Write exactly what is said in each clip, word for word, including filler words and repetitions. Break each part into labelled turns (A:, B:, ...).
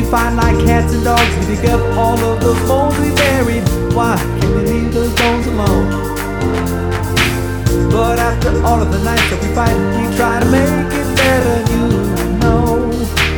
A: fight like cats and dogs. We dig up all of those bones we buried. Why can't we leave those bones alone? But after all of the nights that we fight, we try to make it better. You know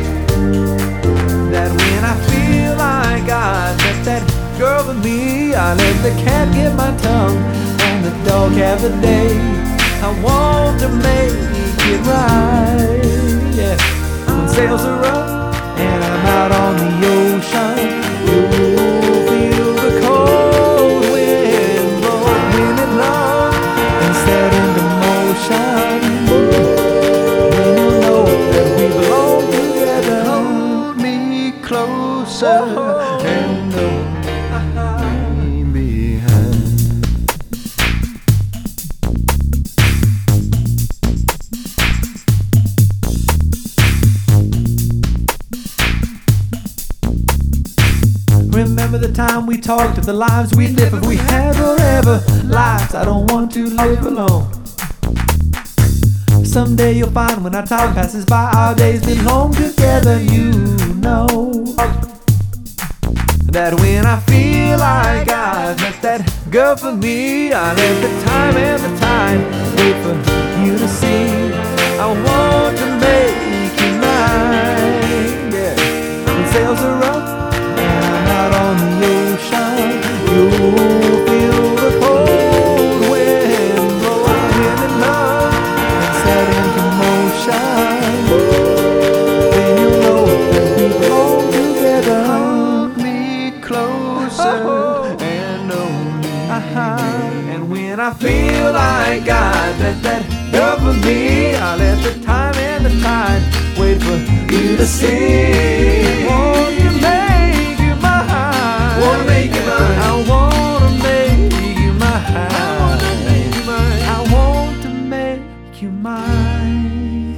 A: that when I feel like I met that girl for me, I let the cat get my tongue and the dog have a day. I want to make it right, yeah. When sails are up and I'm out on the ocean, you'll feel the cold wind blow, wind and love, and set into motion. Then you'll know that we belong together.
B: Hold me closer and hold me behind.
A: Remember the time we talked of the lives we'd live if we had forever. Lives I don't want to live alone. Someday you'll find when our time passes by, our days belong together. You know that when I feel like I've met that girl for me, I let the time and the tide wait for you to see. I want to make you mine, yeah. When sails are up and I'm out on the ocean, you'll feel the cold wind blow, wind and love, and set into motion. Then you'll know that we belong together.
B: Hold me closer and hold me.
A: Uh-huh. And when I feel like I met that girl for me, I let the time and the tide wait for you to see. Won't you make you mine?
B: Wanna make you mine.
A: I wanna make you mine. I wanna make you mine. I want to make you mine.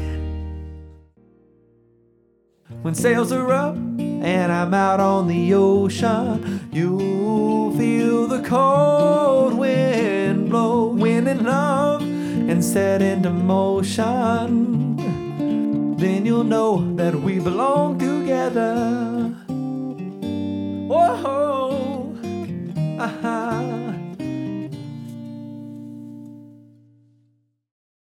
A: When sails are up and I'm out on the ocean, you'll feel the cold wind blow, wind and love, and set into motion. Then you'll know that we belong together. Whoa, uh-huh.